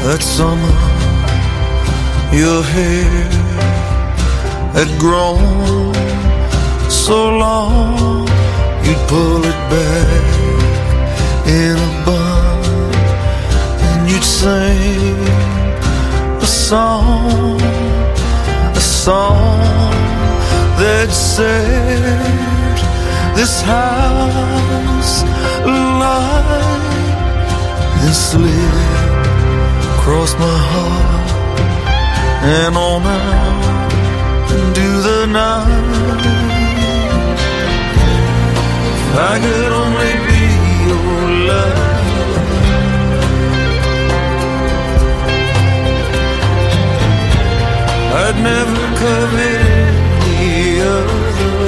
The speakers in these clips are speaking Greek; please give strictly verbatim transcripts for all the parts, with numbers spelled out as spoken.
that summer your hair had grown so long you'd pull it back in a bun, and you'd sing a song, a song that said, this house alive, then slid across my heart and on out into the night. If I could only be your love, I'd never covet any other.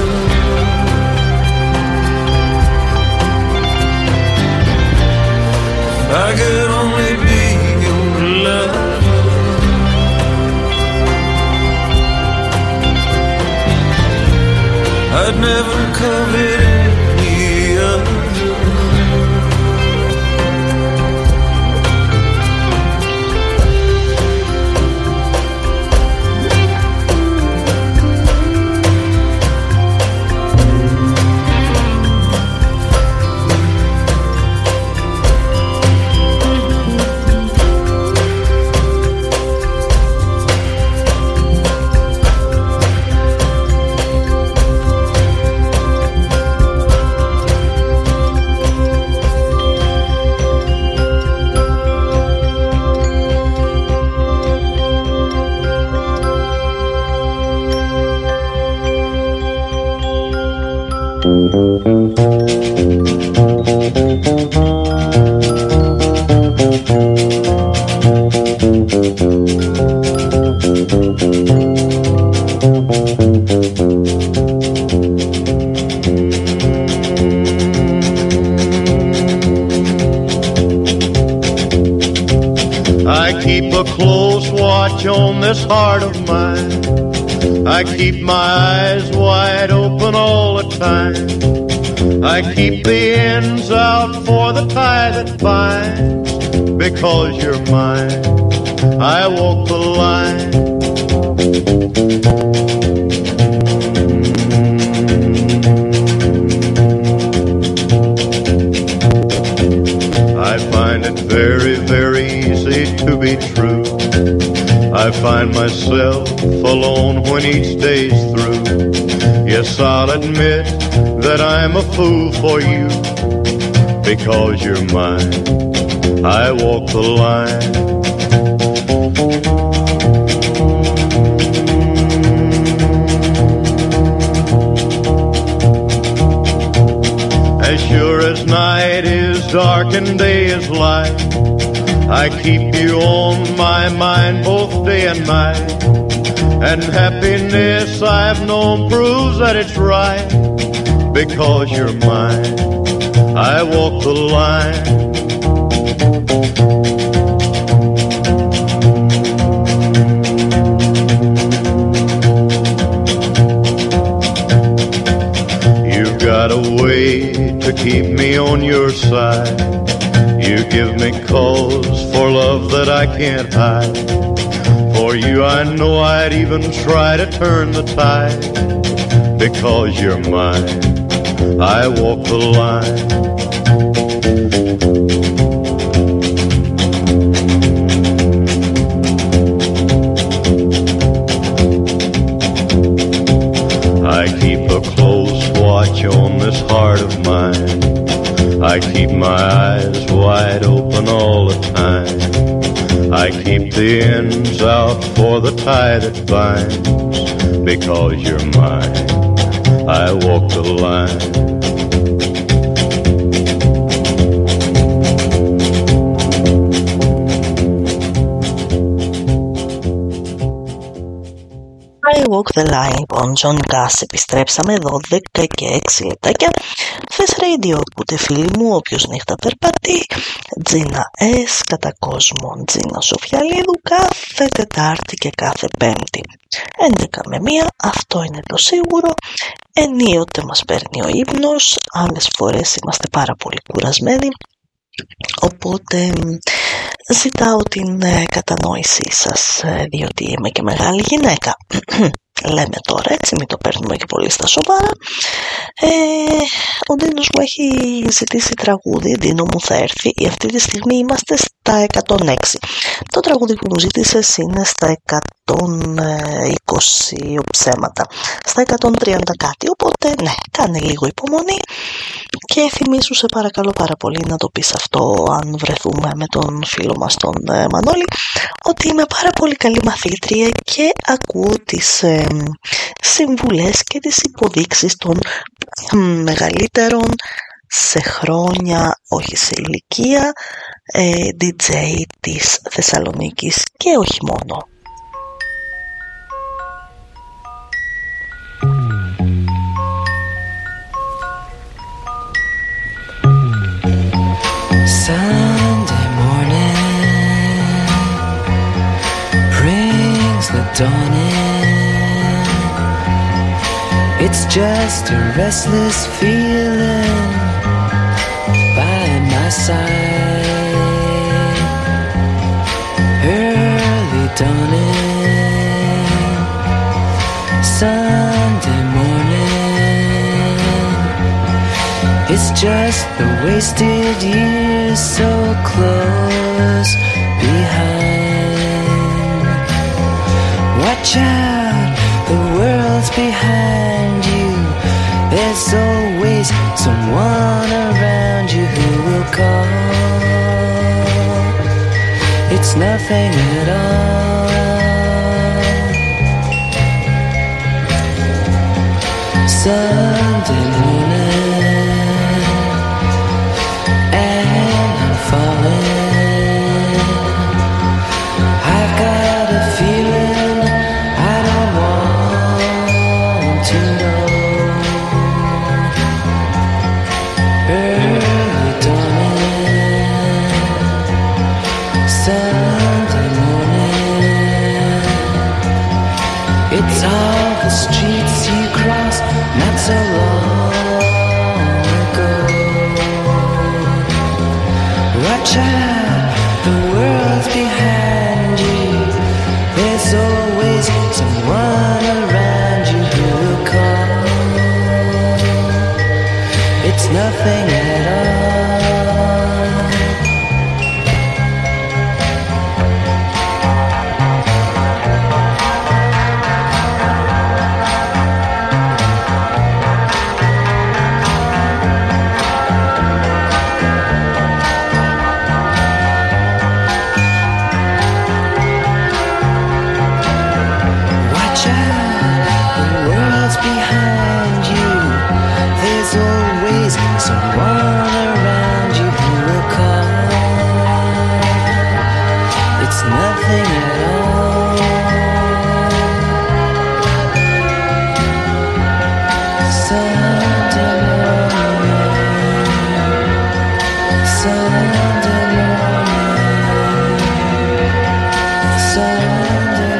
If I could only be your love, I'd never covet any other. I keep a close watch on this heart of mine. I keep my eyes wide open all the time. I keep the ends out for the tie that binds. Because you're mine, I walk the line. I find it very, very easy to be true. I find myself alone when each day's through. Yes, I'll admit that I'm a fool for you. Because you're mine, I walk the line. As sure as night is dark and day is light, I keep you on my mind both day and night. And happiness I've known proves that it's right. Because you're mine, I walk the line. You've got a way to keep me on your side. You give me cause for love that I can't hide. For you I know I'd even try to turn the tide. Because you're mine, I walk the line. I keep a close watch on this heart of mine. I keep my eyes wide open all the time. I keep the ends out for the tie that binds. Because you're mine, I walk the line. I Walk the Line, λοιπόν, John Cass. Επιστρέψαμε δώδεκα και έξι λεπτάκια. Θες Radio, ακούτε φίλοι μου, όποιος νύχτα περπατεί. Τζίνα S, κατά κόσμο, Τζίνα Σοφιαλίδου, κάθε Τετάρτη και κάθε Πέμπτη. έντεκα με μία, αυτό είναι το σίγουρο. Ενίοτε μας παίρνει ο ύπνος, άλλες φορές είμαστε πάρα πολύ κουρασμένοι. Οπότε Ζητάω την ε, κατανόησή σας, ε, διότι είμαι και μεγάλη γυναίκα. Λέμε τώρα έτσι, μην το παίρνουμε και πολύ στα σοβαρά. Ε, ο Ντίνος μου έχει ζητήσει τραγούδι, Ντίνο μου θα έρθει. Αυτή τη στιγμή είμαστε στα εκατόν έξι. Το τραγούδι που μου ζήτησες είναι στα εκατόν είκοσι ψέματα, στα εκατόν τριάντα κάτι, οπότε ναι, κάνε λίγο υπομονή και θυμίσου σε παρακαλώ πάρα πολύ να το πεις αυτό αν βρεθούμε με τον φίλο μας τον ε, Μανώλη, ότι είμαι πάρα πολύ καλή μαθήτρια και ακούω τις ε, συμβουλές και τις υποδείξεις των ε, μεγαλύτερων σε χρόνια, όχι σε ηλικία, ε, ντι τζέι της Θεσσαλονίκης και όχι μόνο. Sunday morning brings the dawn in. It's just a restless feeling by my side. Early dawning Sunday morning. It's just the wasted years so close behind. Watch out, the world's behind you. There's always someone around you who will call. It's nothing at all. Sunday morning, and I'm falling. I've got a feeling I don't want to know. Early dawning Sunday morning. It's all the streets you crossed not so long ago. Watch out, the world's behind you. There's always someone around you who will call. It's nothing at all. Watch out, the world's behind you. There's always someone around you who will call. It's nothing at all. Sunday morning, Sunday morning, Sunday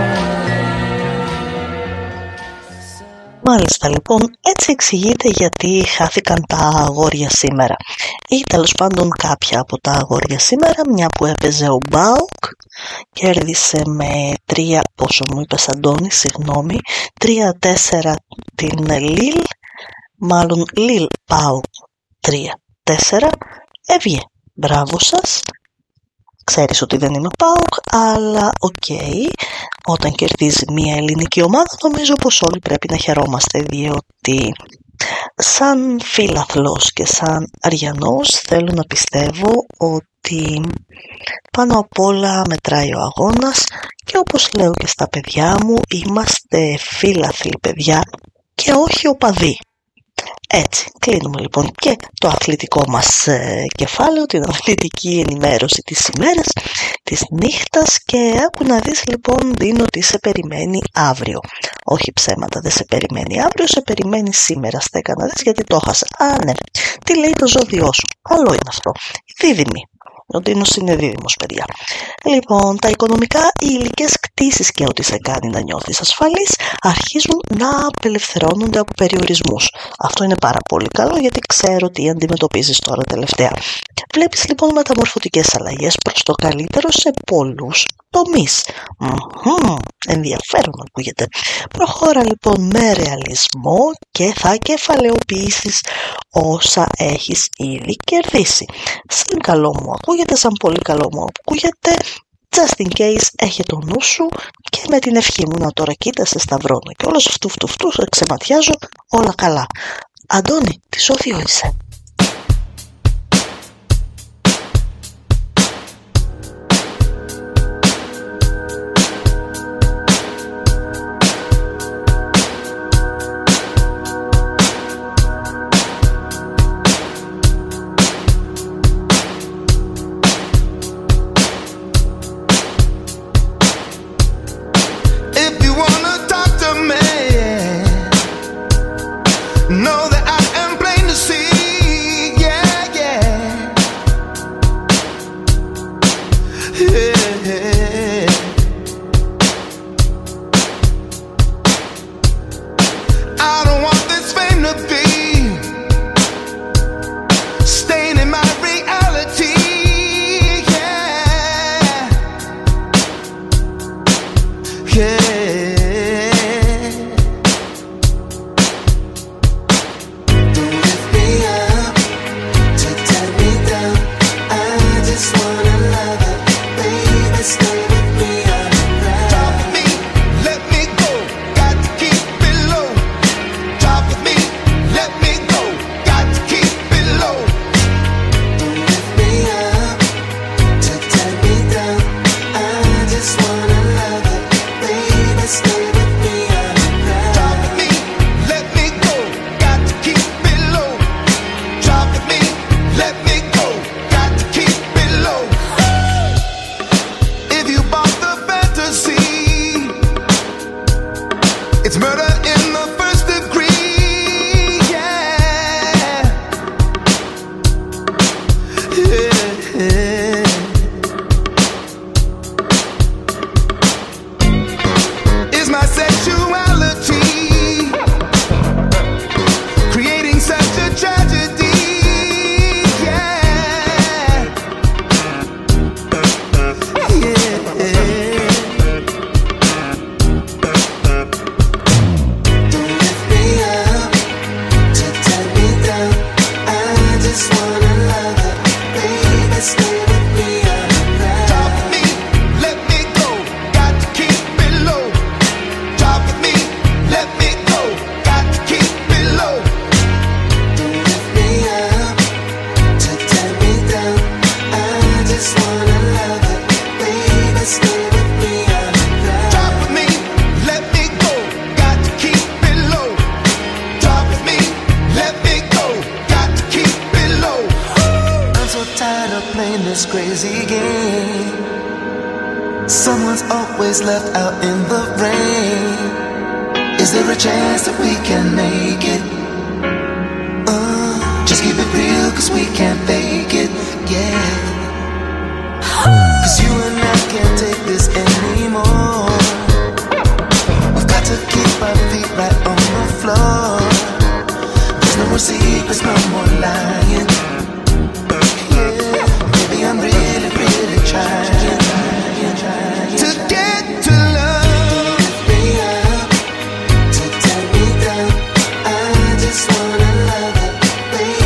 morning. Μάλιστα λοιπόν, έτσι εξηγείται γιατί χάθηκαν τα αγόρια σήμερα ή τέλος πάντων κάποια από τα αγόρια σήμερα, μια που έπαιζε ο Μπάουκ, κέρδισε με τρία, πόσο μου είπες Αντώνη, συγγνώμη, τρία τέσσερα την Λίλ, μάλλον Λίλ Πάουκ τρία τέσσερα, έβγε, μπράβο σας. Ξέρεις ότι δεν είμαι ΠΑΟΚ, αλλά οκ, okay, όταν κερδίζει μια ελληνική ομάδα νομίζω πως όλοι πρέπει να χαιρόμαστε, διότι σαν φίλαθλος και σαν αριανός θέλω να πιστεύω ότι πάνω απ' όλα μετράει ο αγώνας και όπως λέω και στα παιδιά μου, είμαστε φίλαθλοι παιδιά και όχι οπαδοί. Έτσι, κλείνουμε λοιπόν και το αθλητικό μας ε, κεφάλαιο, την αθλητική ενημέρωση της ημέρας, της νύχτας και άκου να δεις λοιπόν Ντίνο τι σε περιμένει αύριο. Όχι ψέματα, δεν σε περιμένει αύριο, σε περιμένει σήμερα. Στέκα να δεις γιατί το χάσα. Α ναι, τι λέει το ζώδιό σου, καλό είναι αυτό, δίδυμη. Ο Ντίνος είναι δίδυμος παιδιά. Λοιπόν, τα οικονομικά, οι υλικές κτήσεις και ό,τι σε κάνει να νιώθεις ασφαλής αρχίζουν να απελευθερώνονται από περιορισμούς. Αυτό είναι πάρα πολύ καλό, γιατί ξέρω τι αντιμετωπίζεις τώρα τελευταία. Βλέπεις λοιπόν μεταμορφωτικές αλλαγές προς το καλύτερο σε πολλούς τομείς. Mm-hmm, ενδιαφέρον ακούγεται. Προχώρα λοιπόν με ρεαλισμό και θα κεφαλαιοποιήσεις όσα έχεις ήδη κερδίσει. Σαν καλό μου ακούγεται, σαν πολύ καλό μου ακούγεται, just in case έχει το νου σου, και με την ευχή μου να τώρα κοίτα σε σταυρώνω και όλος αυτού αυτού αυτού ξεματιάζω όλα καλά. Αντώνη, τι σώθιο είσαι.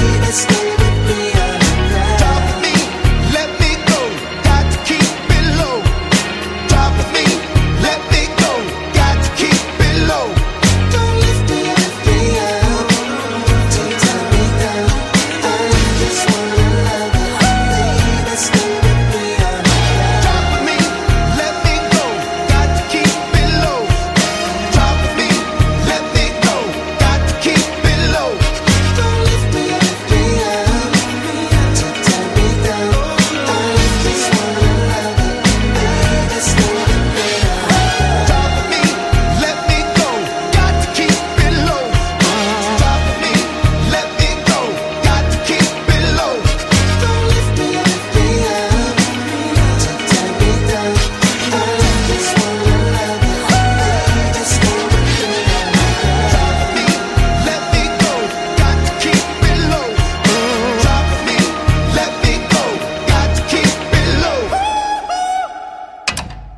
Stay with me, got to keep it low.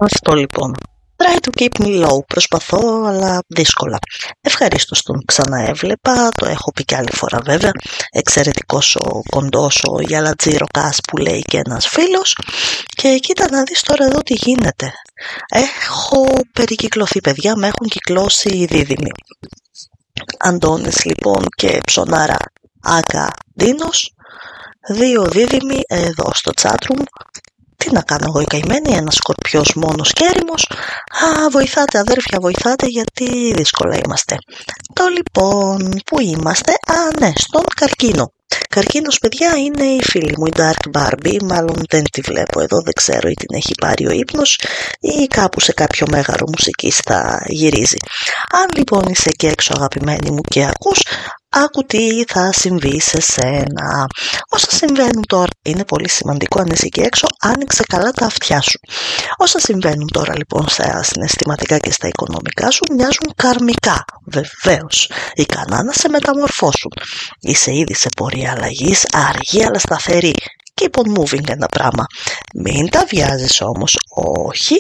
Αυτό λοιπόν. Try to keep me low. Προσπαθώ, αλλά δύσκολα. Ευχαρίστως τον ξαναέβλεπα. Το έχω πει κι άλλη φορά βέβαια. Εξαιρετικός ο κοντός ο Γιαλατζήροκας που λέει και ένας φίλος. Και κοίτα να δεις τώρα εδώ τι γίνεται. Έχω περικυκλωθεί, παιδιά. Με έχουν κυκλώσει οι δίδυμοι. Αντώνης λοιπόν και Ψωνάρα Άκα Ντίνος. Δύο δίδυμοι εδώ στο chatroom. Τι να κάνω εγώ η καημένη, ένας σκορπιός μόνος και έρημος. Α, βοηθάτε αδέρφια, βοηθάτε, γιατί δύσκολα είμαστε. Το λοιπόν, πού είμαστε? Α, ναι, στον καρκίνο. Καρκίνος, παιδιά, είναι η φίλη μου, η Dark Barbie. Μάλλον δεν τη βλέπω εδώ, δεν ξέρω ή την έχει πάρει ο ύπνος ή κάπου σε κάποιο μέγαρο μουσικής θα γυρίζει. Αν λοιπόν είσαι και έξω, αγαπημένη μου, και ακούς, άκου τι θα συμβεί σε σένα. Όσα συμβαίνουν τώρα, είναι πολύ σημαντικό αν είσαι εκεί έξω, άνοιξε καλά τα αυτιά σου. Όσα συμβαίνουν τώρα λοιπόν στα συναισθηματικά και στα οικονομικά σου μοιάζουν καρμικά. Βεβαίως, ικανά να σε μεταμορφώσουν. Είσαι ήδη σε πορεία αλλαγής, αργή αλλά σταθερή. Keep on moving ένα πράγμα. Μην τα βιάζεις όμως, όχι.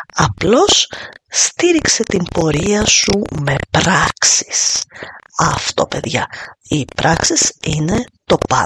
Απλώς στήριξε την πορεία σου με πράξεις. Αυτό, παιδιά, οι πράξεις είναι το παν.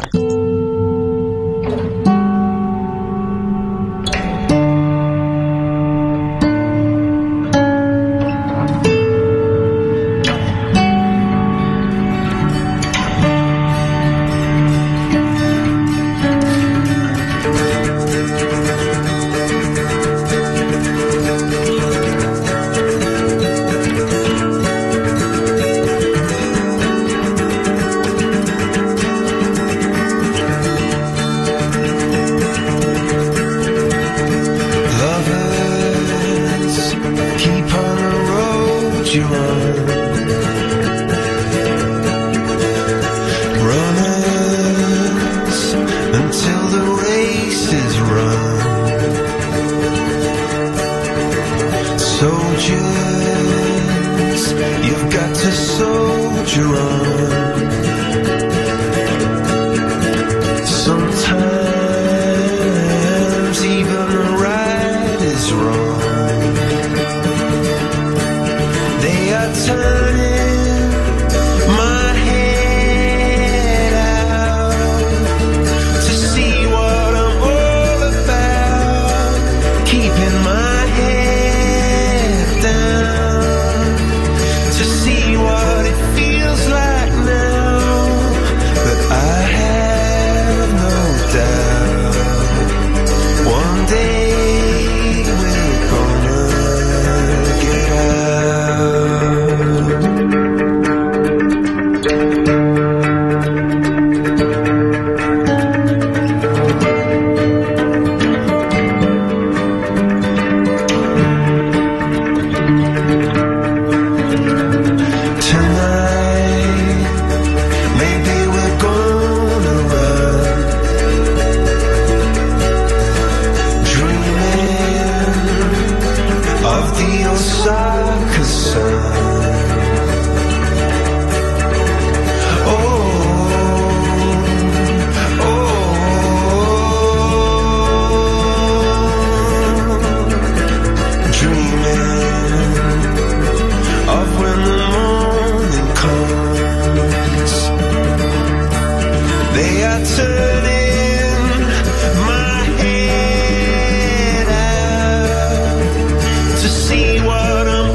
See what I'm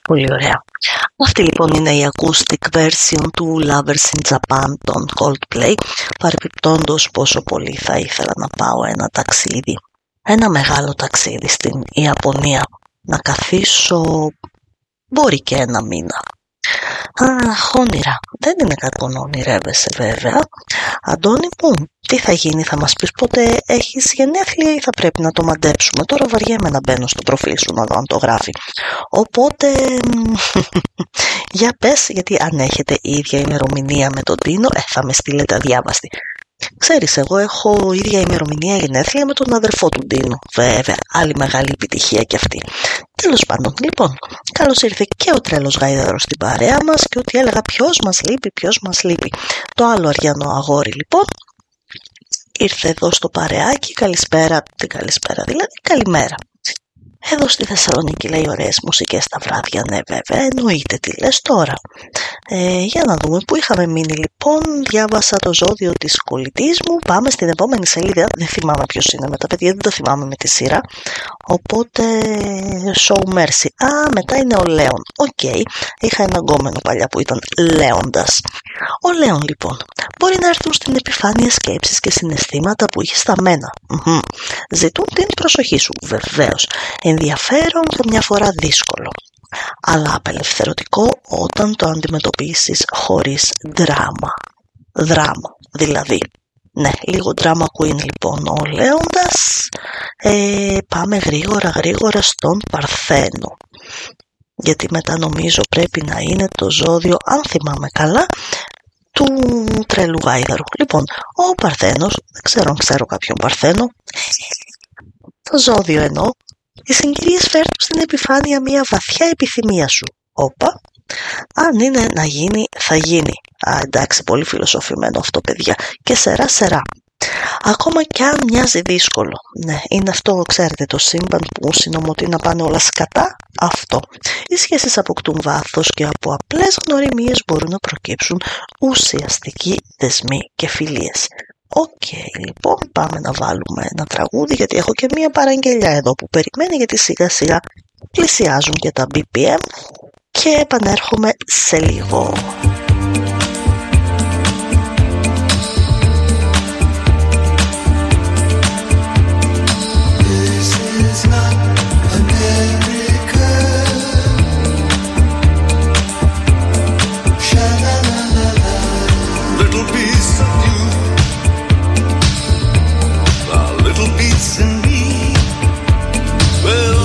Πολύ ωραία. Αυτή λοιπόν είναι η acoustic version του Lovers in Japan των Coldplay. Παρεπιπτόντως πόσο πολύ θα ήθελα να πάω ένα ταξίδι, ένα μεγάλο ταξίδι στην Ιαπωνία, να καθίσω μπορεί και ένα μήνα. Αχ, όνειρα. Δεν είναι κακό να ονειρεύεσαι βέβαια. Αντώνη μου, τι θα γίνει, θα μας πεις πότε έχεις γενέθλια ή θα πρέπει να το μαντέψουμε? Τώρα βαριέμαι να μπαίνω στο προφίλ σου να δω αν το γράφει. Οπότε, για πες, γιατί αν έχετε η ίδια ημερομηνία με τον Τίνο, ε, θα με στείλετε αδιάβαστη. Ξέρεις, εγώ έχω ίδια ημερομηνία γενέθλια με τον αδερφό του Ντίνου. Βέβαια, άλλη μεγάλη επιτυχία κι αυτή. Τέλος πάντων, λοιπόν, καλώς ήρθε και ο τρελός γάιδαρος στην παρέα μας και ότι έλεγα ποιος μας λείπει, ποιος μας λείπει. Το άλλο αριανό αγόρι, λοιπόν, ήρθε εδώ στο παρεάκι. Καλησπέρα, την καλησπέρα δηλαδή, καλημέρα. Εδώ στη Θεσσαλονίκη λέει ωραίες μουσικές τα βράδια, ναι βέβαια, εννοείται, τι λες τώρα. Ε, για να δούμε που είχαμε μείνει λοιπόν, διάβασα το ζώδιο της κολλητής μου, πάμε στην επόμενη σελίδα, δεν θυμάμαι ποιος είναι με τα παιδιά, δεν το θυμάμαι με τη σειρά, οπότε show mercy. Α, μετά είναι ο Λέων, οκ, okay. Είχα ένα γκόμενο παλιά που ήταν Λέοντας. Ο Λέων λοιπόν, μπορεί να έρθουν στην επιφάνεια σκέψεις και συναισθήματα που είχε σταμμένα. Mm-hmm. Ζητούν την προσοχή σου, βεβαίως. Ενδιαφέρον, καμιά φορά δύσκολο, αλλά απελευθερωτικό όταν το αντιμετωπίσεις χωρίς δράμα. Δράμα, δηλαδή. Ναι, λίγο drama queen λοιπόν ο Λέοντας. Ε, πάμε γρήγορα γρήγορα στον Παρθένο, γιατί μετά νομίζω πρέπει να είναι το ζώδιο, αν θυμάμαι καλά, του τρελού γάιδαρου. Λοιπόν, ο Παρθένος, δεν ξέρω αν ξέρω κάποιον Παρθένο, το ζώδιο εννοώ. Οι συγκυρίες φέρνουν στην επιφάνεια μια βαθιά επιθυμία σου. Όπα, αν είναι να γίνει, θα γίνει. Α, εντάξει, πολύ φιλοσοφημένο αυτό, παιδιά. Και σερά, σερά. Ακόμα κι αν μοιάζει δύσκολο. Ναι, είναι αυτό, ξέρετε, το σύμπαν που συνομωτεί να πάνε όλα σκατά. Αυτό. Οι σχέσεις αποκτούν βάθος και από απλές γνωριμίες μπορούν να προκύψουν ουσιαστικοί δεσμοί και φιλίες. Οκ, okay, λοιπόν, πάμε να βάλουμε ένα τραγούδι, γιατί έχω και μία παραγγελιά εδώ που περιμένει, γιατί σιγά σιγά πλησιάζουν και τα μπι πι εμ και επανέρχομαι σε λίγο.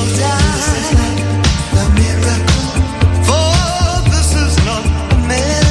For this is not America.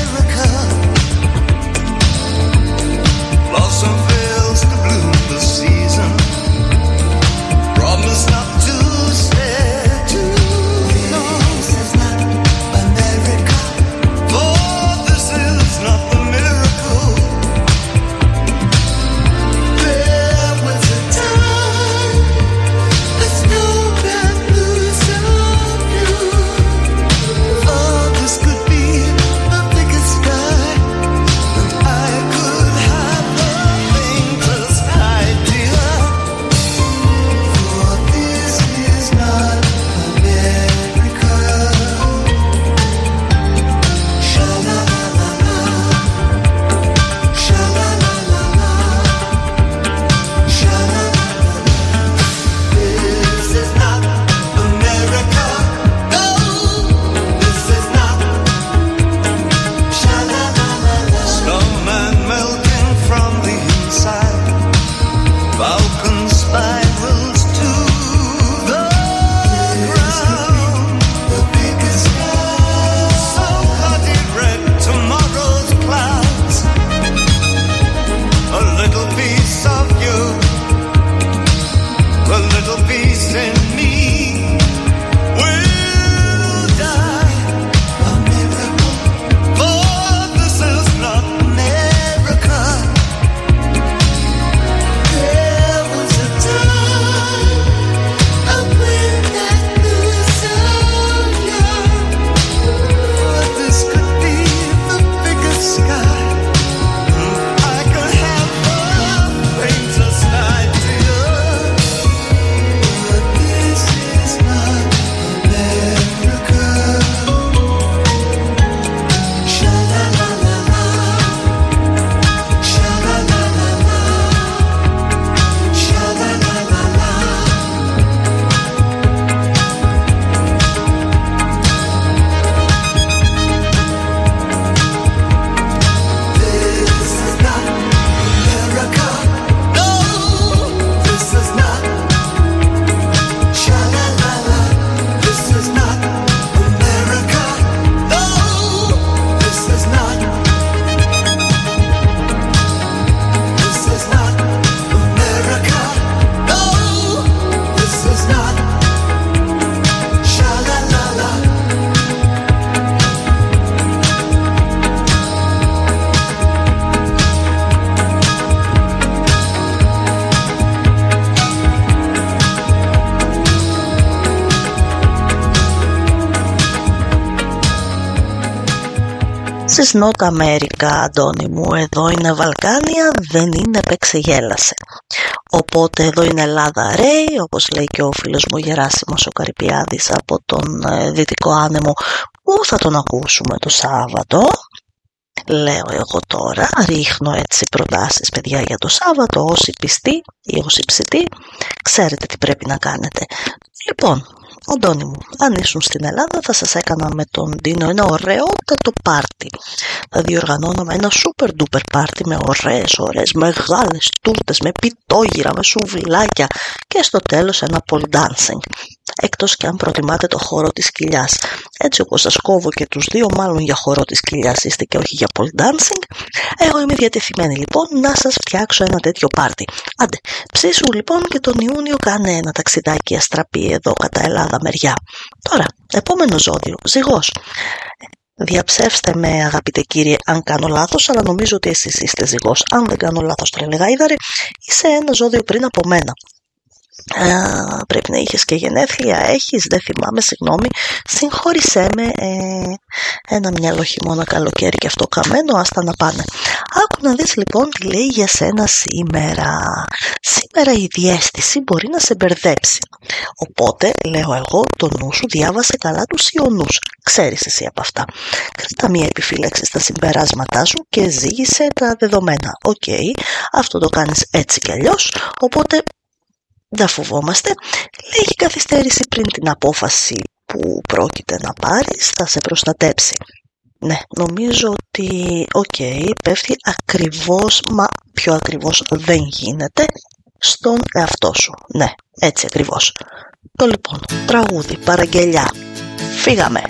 This is not America, Αντώνη μου, εδώ είναι Βαλκάνια, δεν είναι παίξε γέλασε. Οπότε εδώ είναι Ελλάδα ρέι, όπως λέει και ο φίλος μου Γεράσιμος ο Καρυπιάδης από τον ε, Δυτικό Άνεμο, που θα τον ακούσουμε το Σάββατο. Λέω εγώ τώρα, ρίχνω έτσι προτάσεις παιδιά για το Σάββατο, όσοι πιστοί ή όσοι ψητοί, ξέρετε τι πρέπει να κάνετε. Λοιπόν, Αντώνη μου, αν ήσουν στην Ελλάδα θα σας έκανα με τον Ντίνο ένα ωραιότατο πάρτι. Θα διοργανώναμε ένα super duper πάρτι με ωραίες ωραίες μεγάλες τούρτες, με πιτόγυρα, με σουβλάκια και στο τέλος ένα pole dancing. Εκτός και αν προτιμάτε το χώρο της κοιλιάς. Έτσι όπως σας κόβω και τους δύο, μάλλον για χώρο της κοιλιάς είστε και όχι για pole dancing, εγώ είμαι διατεθειμένη λοιπόν να σας φτιάξω ένα τέτοιο πάρτι. Άντε, ψήσου λοιπόν και τον Ιούνιο κάνε ένα ταξιδάκι αστραπή εδώ κατά Ελλάδα μεριά. Τώρα, επόμενο ζώδιο, ζυγός. Διαψεύστε με αγαπητέ κύριε αν κάνω λάθος, αλλά νομίζω ότι εσείς είστε ζυγός. Αν δεν κάνω λάθος τρελεγάιδαρε, είσαι ένα ζώδιο πριν από μένα. Α, πρέπει να είχες και γενέθλια, έχεις, δεν θυμάμαι, συγγνώμη, συγχώρησέ με, ε, ένα μυαλό χειμώνα καλοκαίρι και αυτό καμένο, άστα να πάνε. Άκου να δεις λοιπόν τι λέει για σένα σήμερα. Σήμερα η διαίσθηση μπορεί να σε μπερδέψει, οπότε λέω εγώ το νου σου διάβασε καλά τους ιονούς, ξέρεις εσύ από αυτά. Κρατά μία επιφύλαξη στα συμπεράσματά σου και ζήγησε τα δεδομένα. Οκ, okay, αυτό το κάνεις έτσι κι αλλιώς, οπότε δεν φοβόμαστε. Λίγη καθυστέρηση πριν την απόφαση που πρόκειται να πάρεις θα σε προστατέψει. Ναι, νομίζω ότι οκ, okay, πέφτει ακριβώς, μα πιο ακριβώς δεν γίνεται, στον εαυτό σου. Ναι, έτσι ακριβώς. Το λοιπόν, τραγούδι, παραγγελιά. Φύγαμε!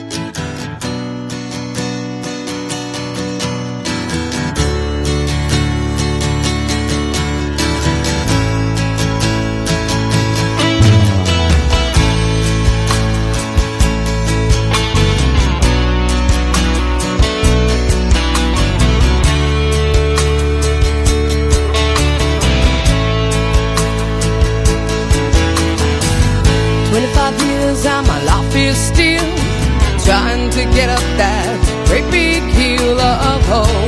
twenty-five years and my life is still trying to get up that great big hill of hope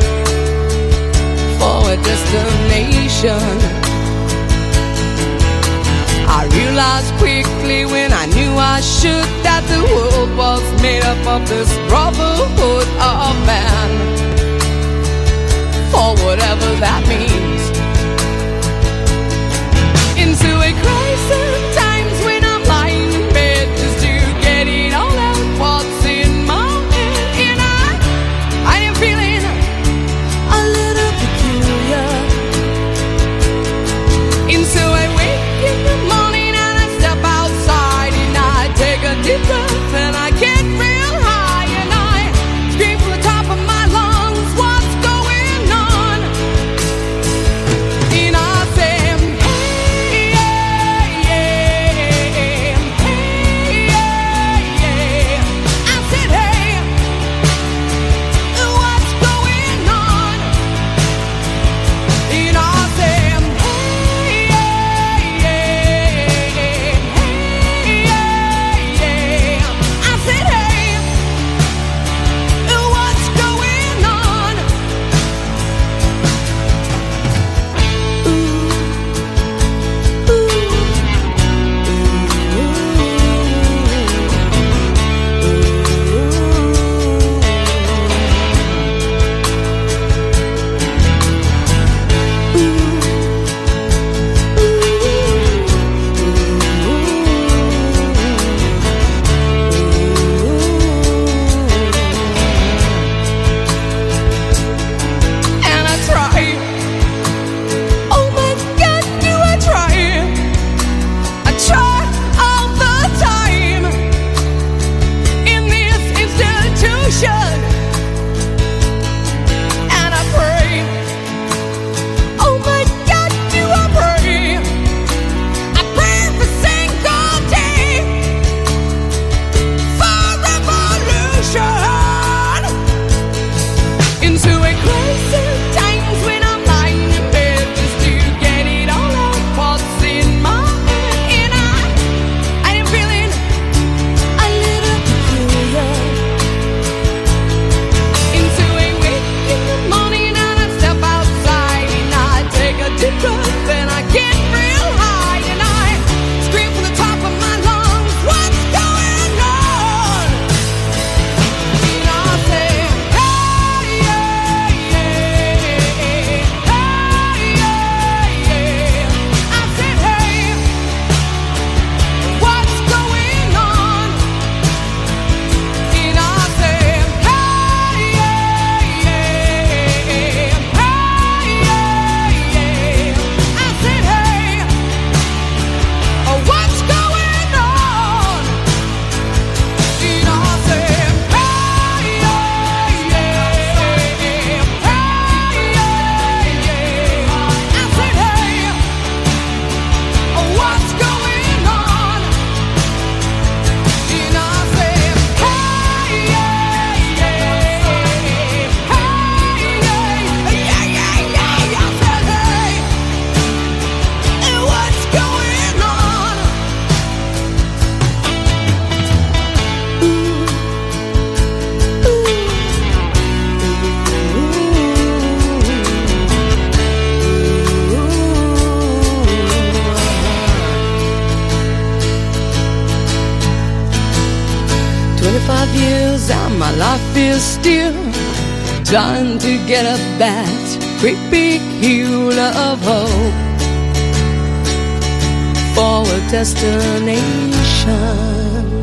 for a destination. I realized quickly when I knew I should that the world was made up of this brotherhood of man, for whatever that means. Into a crisis times when I'm lying in bed just to get it all out what's in my head, and I, I am feeling a little peculiar. And so I wake in the morning and I step outside and I take a deep breath and I get real high and I scream from the top of my lungs, what's going on? my life is still trying to get up that great big hill of hope for a destination.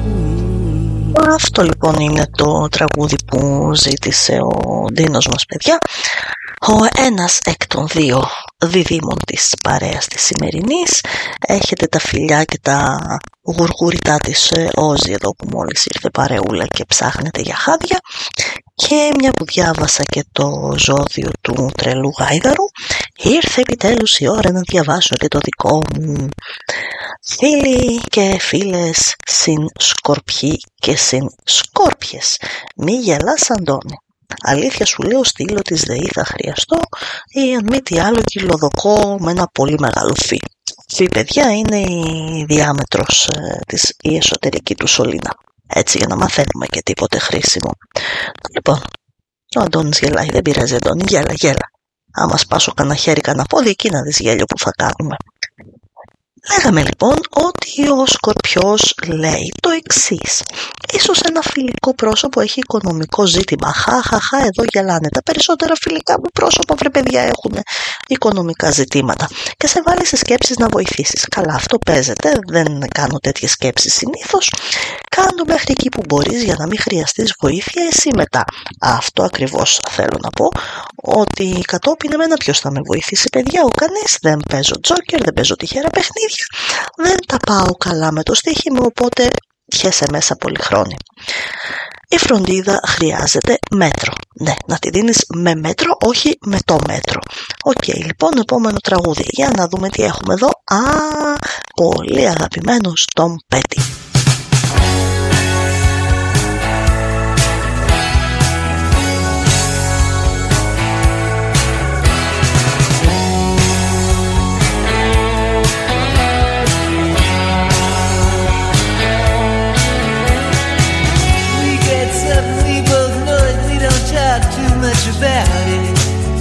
Αυτό λοιπόν είναι το τραγούδι που ζήτησε ο Ντίνος μας, παιδιά. Ο ένας εκ των δύο διδήμων της παρέας της σημερινής. Έχετε τα φιλιά και τα γουργουριτά της Όζη εδώ που μόλις ήρθε παρεούλα και ψάχνετε για χάδια. Και μια που διάβασα και το ζώδιο του τρελού γάιδαρου, ήρθε επιτέλους η ώρα να διαβάσω και το δικό μου. Φίλοι και φίλες συν σκορπιοί και συν σκόρπιες, μη γελάς Αντώνη. Αλήθεια σου λέω, στήλο της ΔΕΗ θα χρειαστώ ή αν μη τι άλλο κυλοδοκώ με ένα πολύ μεγάλο φι. Φι, παιδιά, είναι η διάμετρος ε, της, η εσωτερική του σωλήνα. Έτσι, για να μαθαίνουμε και τίποτε χρήσιμο. Λοιπόν, ο Αντώνης γελάει, δεν πειράζει Αντώνη, γέλα, γέλα. Άμα σπάσω κανένα χέρι, κανένα πόδι, εκεί να δεις γέλιο που θα κάνουμε. Λέγαμε λοιπόν ότι ο Σκορπιός λέει το εξής. Ίσως ένα φιλικό πρόσωπο έχει οικονομικό ζήτημα. Χαχαχα, εδώ γελάνε. Τα περισσότερα φιλικά μου πρόσωπα, βρε παιδιά, έχουν οικονομικά ζητήματα. Και σε βάλει σε σκέψεις να βοηθήσεις. Καλά, αυτό παίζεται. Δεν κάνω τέτοιες σκέψεις συνήθως. Κάντο μέχρι εκεί που μπορείς για να μην χρειαστείς βοήθεια εσύ μετά. Αυτό ακριβώς θέλω να πω. Ότι κατόπιν εμένα ποιος θα με βοηθήσει, παιδιά, ο κανείς. Δεν παίζω τζόκερ, δεν παίζω τυχερά παιχνίδια. Δεν τα πάω καλά με το στοίχημα, οπότε πιέσαι μέσα πολυχρόνι. Η φροντίδα χρειάζεται μέτρο. Ναι, να τη δίνεις με μέτρο, όχι με το μέτρο. Οκ, okay, λοιπόν, επόμενο τραγούδι. Για να δούμε τι έχουμε εδώ. Α, πολύ αγαπημένος Tom Petty. Much about it.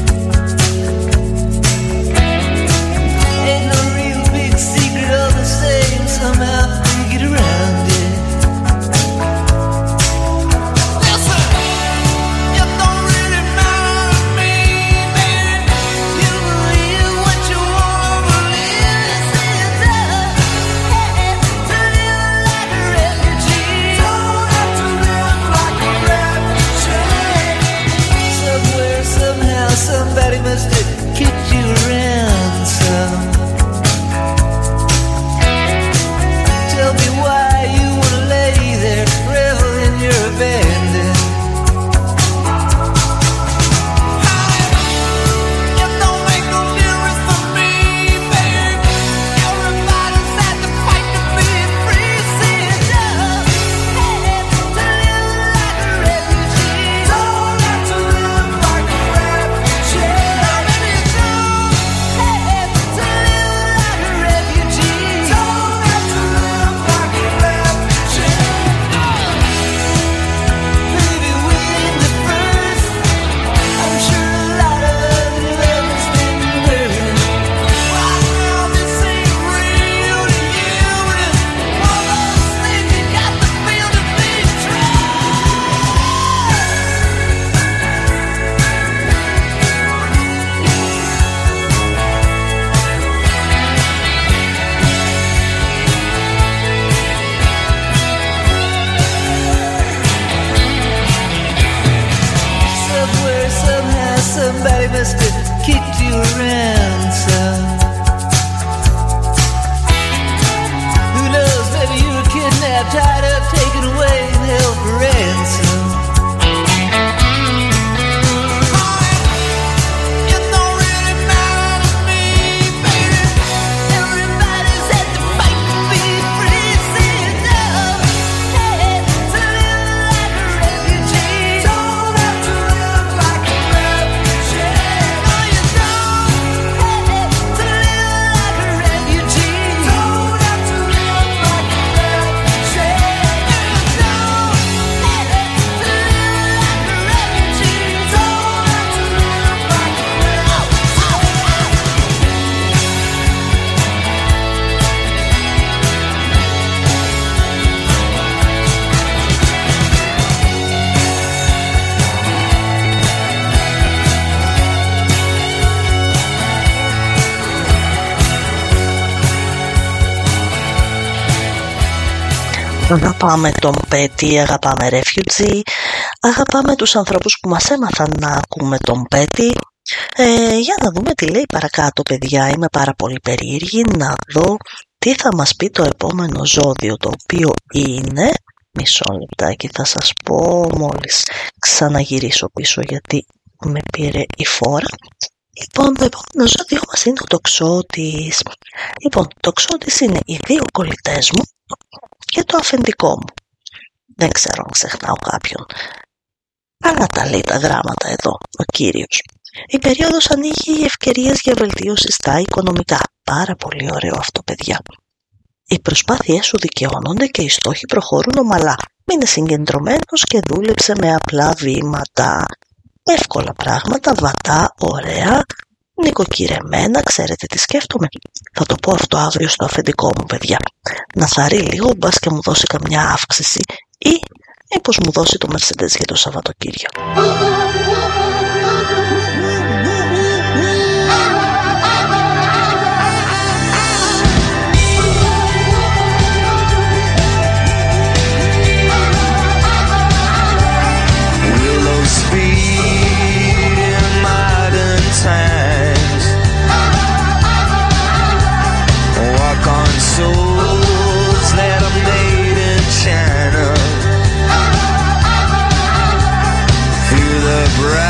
Ain't no real big secret, all the same. Somehow we get around it. Listen, it don't really matter to me, baby. You believe what you wanna believe. Say it does. Hey, to live like a refugee. Don't have to live like a refugee. Somewhere, somehow, somebody must have kicked you around some. Tell me why you wanna lay there, revel in your abandon. It don't make no difference for me, baby. Everybody's had to fight to be free. See it does. Hey, to live like a refugee. Don't have to live like a refugee. Now maybe you do. Hey, to live like a refugee. Don't have to live like a refugee. Maybe within the first, I'm sure a lot of love has been burned. Right now this ain't real to you. It's one of those things you got to feel to be true. Somewhere, somehow, somebody must have kicked you around some. Who knows, maybe you were kidnapped, tied up, taken away, and held for ransom. It don't really matter to me, baby. Everybody's had to fight to be free. See it does. Hey, to live like a refugee. Don't have to live like a refugee. No, you don't. Αγαπάμε τον Πέτη, αγαπάμε Refugee, αγαπάμε τους ανθρώπους που μας έμαθαν να ακούμε τον Πέτη. Ε, για να δούμε τι λέει παρακάτω, παιδιά. Είμαι πάρα πολύ περίεργη να δω τι θα μας πει το επόμενο ζώδιο, το οποίο είναι... Μισό λεπτάκι θα σας πω μόλις ξαναγυρίσω πίσω, γιατί με πήρε η φόρα. Λοιπόν, το επόμενο ζώδιο μας είναι ο τοξότης. Λοιπόν, το τοξότης είναι οι δύο κολλητές μου και το αφεντικό μου. Δεν ξέρω αν ξεχνάω κάποιον. Αλλά τα λέει τα γράμματα εδώ, ο κύριος. Η περίοδος ανοίγει ευκαιρίες για βελτίωση στα οικονομικά. Πάρα πολύ ωραίο αυτό, παιδιά. Οι προσπάθειές σου δικαιώνονται και οι στόχοι προχωρούν ομαλά. Μείνε συγκεντρωμένος και δούλεψε με απλά βήματα. Εύκολα πράγματα, βατά, ωραία, νοικοκυρεμένα, ξέρετε τι σκέφτομαι. Θα το πω αυτό αύριο στο αφεντικό μου, παιδιά. Να θαρρεί λίγο, μπας και μου δώσει καμιά αύξηση ή μήπως μου δώσει το Mercedes για το Σαββατοκύριακο. Times walk on souls that are made in China through the bright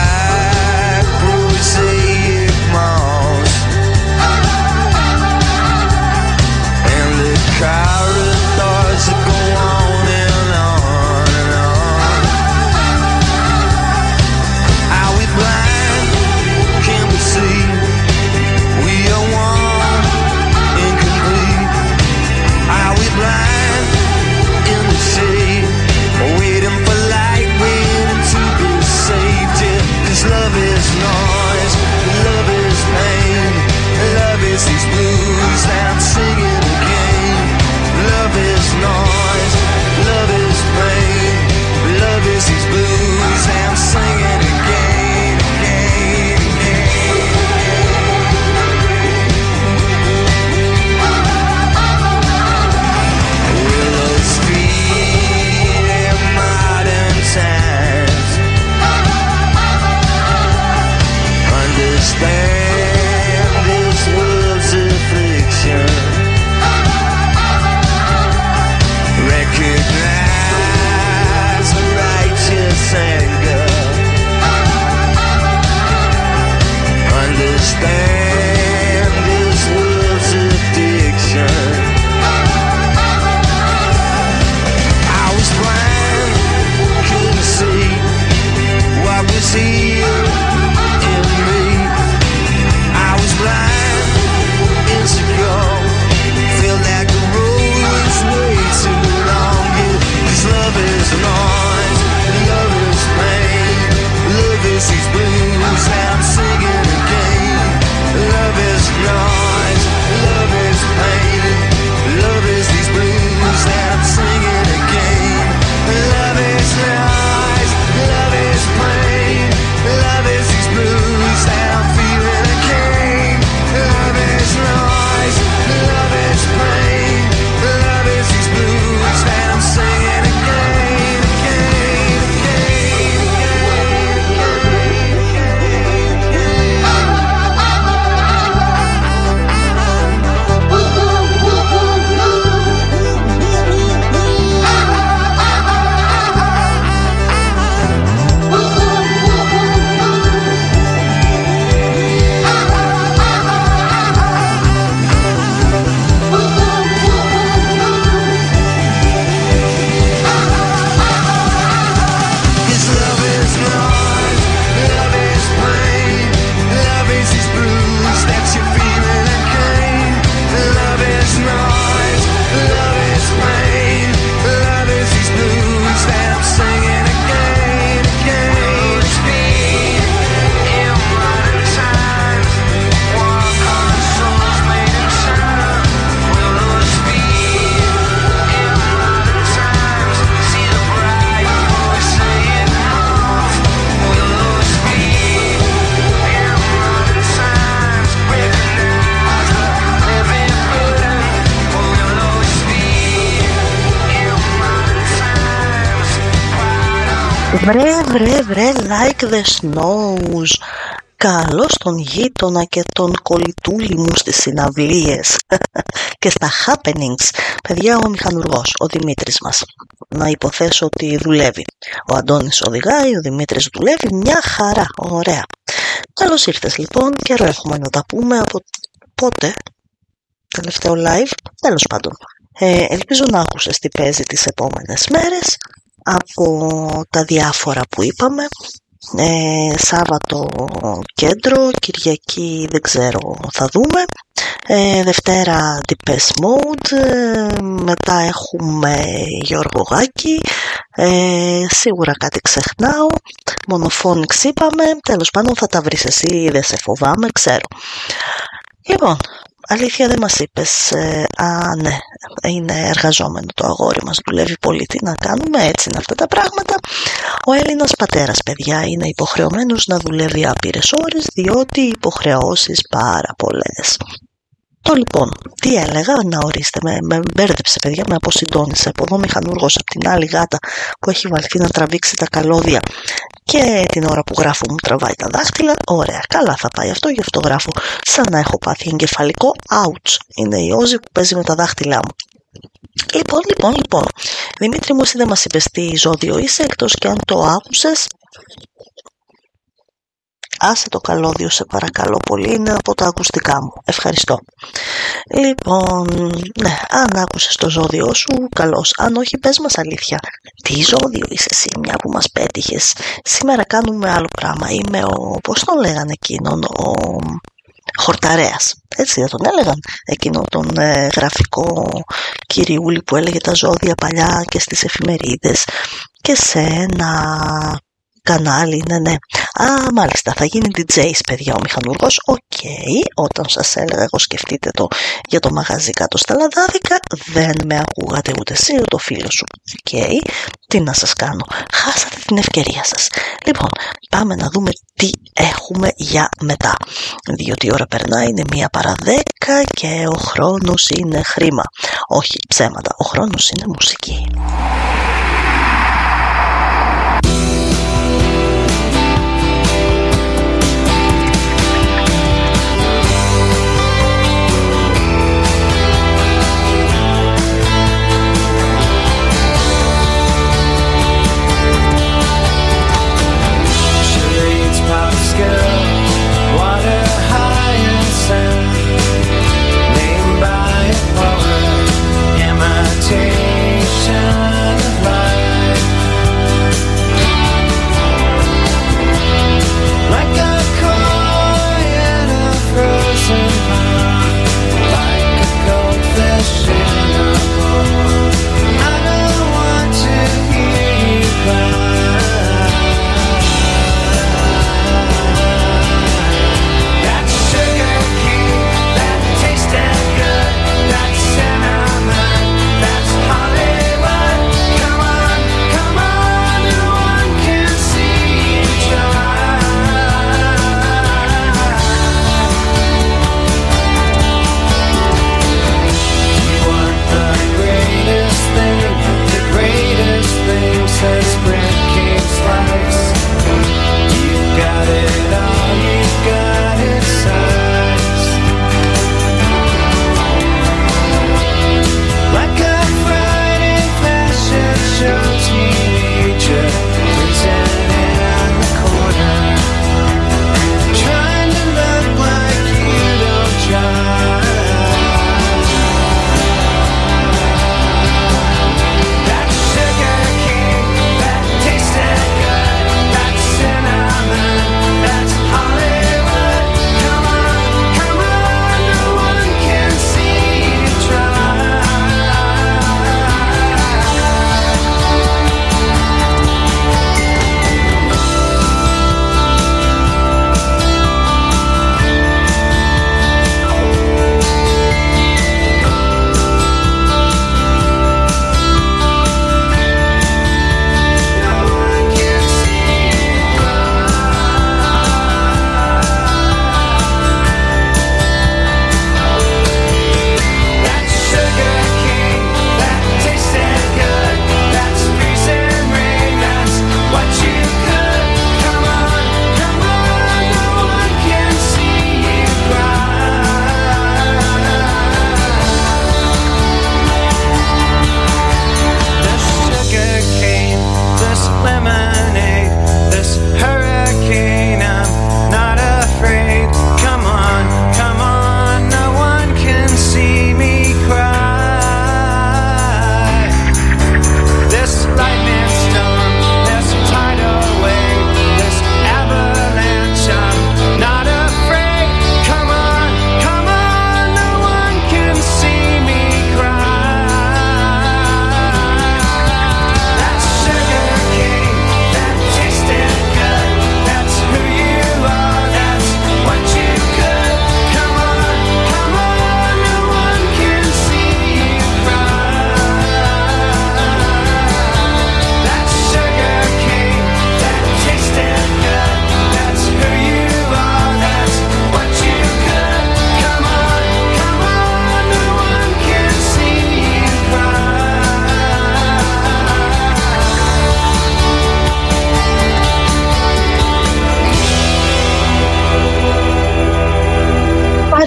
Βρε βρε βρε like the snows. Καλώς τον γείτονα και τον κολλητούλη μου στις συναυλίες και στα happenings. Παιδιά, ο μηχανουργός, ο Δημήτρης μας, να υποθέσω ότι δουλεύει. Ο Αντώνης οδηγάει, ο Δημήτρης δουλεύει, μια χαρά, ωραία. Καλώς ήρθες λοιπόν, καιρό έχουμε να τα πούμε. Από πότε, τελευταίο live, τέλος πάντων. Ε, ελπίζω να άκουσες τι παίζει τις επόμενες μέρες από τα διάφορα που είπαμε. Ε, Σάββατο κέντρο, Κυριακή δεν ξέρω, θα δούμε. ε, Δευτέρα Depeche Mode, ε, μετά έχουμε Γιώργο Γάκη, ε, σίγουρα κάτι ξεχνάω. Μονοφόνιξ είπαμε, τέλος πάντων θα τα βρεις εσύ, δεν σε φοβάμαι, ξέρω. Λοιπόν, αλήθεια δεν μας είπες. ε, Α, ναι, είναι εργαζόμενο το αγόρι μας, δουλεύει πολύ, τι να κάνουμε, έτσι είναι αυτά τα πράγματα. Ο Έλληνας πατέρας, παιδιά, είναι υποχρεωμένος να δουλεύει άπειρες ώρες, διότι υποχρεώσεις πάρα πολλές. Το λοιπόν, τι έλεγα, να ορίστε, με, με μπέρδεψε παιδιά, με αποσυντώνησε. Από εδώ μηχανούργος, από την άλλη γάτα που έχει βαλθεί να τραβήξει τα καλώδια και την ώρα που γράφω μου τραβάει τα δάχτυλα. Ωραία, καλά θα πάει αυτό, γι' αυτό γράφω σαν να έχω πάθει εγκεφαλικό. Ouch, είναι η Όζη που παίζει με τα δάχτυλά μου. Λοιπόν, λοιπόν, λοιπόν, Δημήτρη μου, εσύ δεν μας είπες τι ζώδιο είσαι, εκτός και αν το άκουσες. Άσε το καλώδιο σε παρακαλώ πολύ, είναι από τα ακουστικά μου, ευχαριστώ. Λοιπόν, ναι, αν άκουσες το ζώδιό σου, καλώς. Αν όχι, πες μας αλήθεια, τι ζώδιο είσαι εσύ, μια που μας πέτυχες. Σήμερα κάνουμε άλλο πράγμα, είμαι ο, πώς τον λέγανε εκείνον, ο Χορταρέας, έτσι δεν τον έλεγαν, εκείνο τον ε, γραφικό κυριούλη που έλεγε τα ζώδια παλιά και στις εφημερίδες και σε ένα κανάλι, ναι, ναι. Α, μάλιστα, θα γίνει ντι τζέις, παιδιά, ο μηχανούργος. Οκ, okay. Όταν σας έλεγα εγώ σκεφτείτε το για το μαγαζί κάτω στα Λαδάδικα, δεν με ακούγατε ούτε εσύ ούτε ο φίλος σου. Οκ, okay. Τι να σας κάνω, χάσατε την ευκαιρία σας. Λοιπόν, πάμε να δούμε τι έχουμε για μετά. Διότι η ώρα περνάει, είναι μία παρά δέκα και ο χρόνος είναι χρήμα. Όχι, ψέματα, ο χρόνος είναι μουσική. Imitation of life.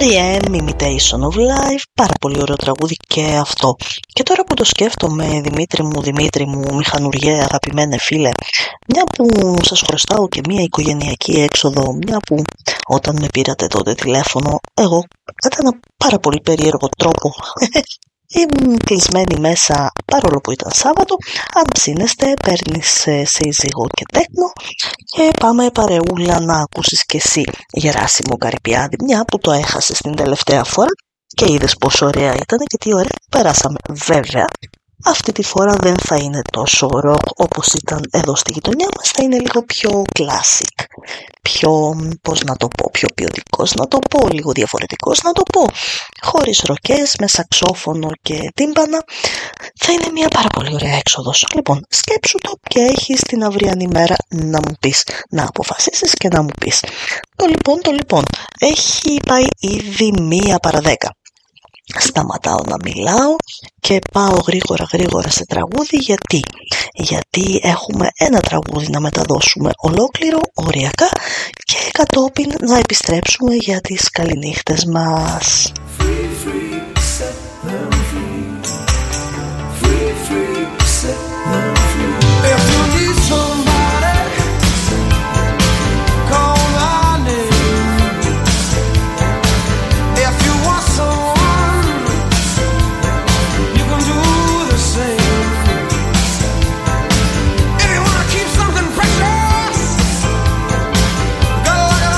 αρ ι εμ, Imitation of Life, πάρα πολύ ωραίο τραγούδι και αυτό. Και τώρα που το σκέφτομαι, Δημήτρη μου, Δημήτρη μου, μηχανουργέ, αγαπημένε φίλε, μια που σας χρωστάω και μια οικογενειακή έξοδο, μια που όταν με πήρατε τότε τηλέφωνο, εγώ κατά ένα πάρα πολύ περίεργο τρόπο ήμουν κλεισμένη μέσα παρόλο που ήταν Σάββατο. Αν ψήνεστε, παίρνεις σύζυγο και τέκνο και πάμε παρεούλα να ακούσεις και εσύ Γεράσιμο Καρυπιάδη, μια που το έχασες την τελευταία φορά και είδες πόσο ωραία ήταν και τι ωραία περάσαμε. Βέβαια, αυτή τη φορά δεν θα είναι τόσο ροκ όπως ήταν εδώ στη γειτονιά μας, θα είναι λίγο πιο classic, πιο, πώς να το πω, πιο ποιοτικός να το πω, λίγο διαφορετικός να το πω, χωρίς ροκές, με σαξόφωνο και τύμπανα. Θα είναι μια πάρα πολύ ωραία έξοδος. Λοιπόν, σκέψου το και έχεις την αυριανή μέρα να μου πεις, να αποφασίσεις και να μου πεις. Το λοιπόν, το λοιπόν, έχει πάει ήδη μία παρά δέκα. Σταματάω να μιλάω και πάω γρήγορα γρήγορα σε τραγούδι. Γιατί? Γιατί έχουμε ένα τραγούδι να μεταδώσουμε ολόκληρο, οριακά, και κατόπιν να επιστρέψουμε για τις καληνύχτες μας.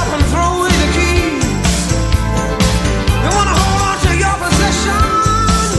Your possession.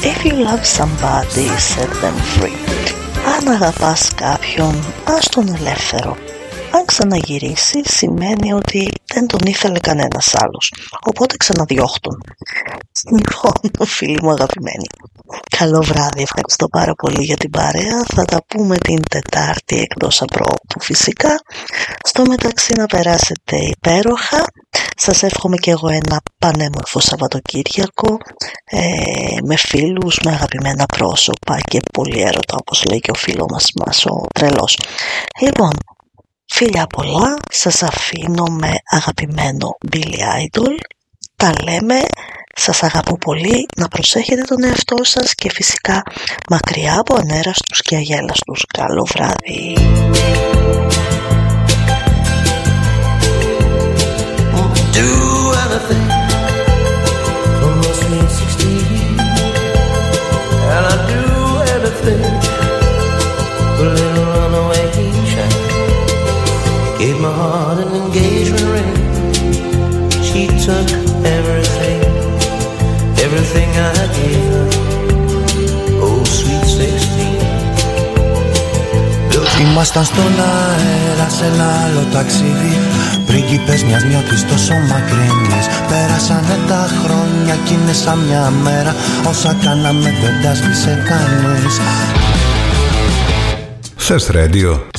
If you love somebody, set them free. Αν αγαπάς κάποιον, ας τον ελεύθερο. Αν ξαναγυρίσει, σημαίνει ότι δεν τον ήθελε κανένας άλλος, οπότε ξαναδιώχτουν. Λοιπόν, φίλοι μου αγαπημένοι, καλό βράδυ, ευχαριστώ πάρα πολύ για την παρέα. Θα τα πούμε την Τετάρτη εκτός απρόπτου φυσικά. Στο μεταξύ να περάσετε υπέροχα. Σας εύχομαι και εγώ ένα πανέμορφο Σαββατοκύριακο, ε, με φίλους, με αγαπημένα πρόσωπα και πολύ έρωτα, όπως λέει και ο φίλος μας, μας ο τρελός. Λοιπόν, φιλιά πολλά, σας αφήνω με αγαπημένο Billy Idol. Τα λέμε, σας αγαπώ πολύ, να προσέχετε τον εαυτό σας και φυσικά μακριά από ανέραστους και αγέλαστους. Καλό βράδυ. Do anything for my sweet sixteen, and I do anything for a little runaway child. Gave my heart an engagement ring. She took everything, everything I gave her. Oh, sweet sixteen. Ήμασταν στον αέρα σε ένα άλλο ταξίδι, πρίγκιπες μιας νιώτης τόσο μακρινής. Πέρασανε τα χρόνια κι είναι σαν μια μέρα, όσα κάναμε δεν τα σβήσε κανείς. Thirst Radio.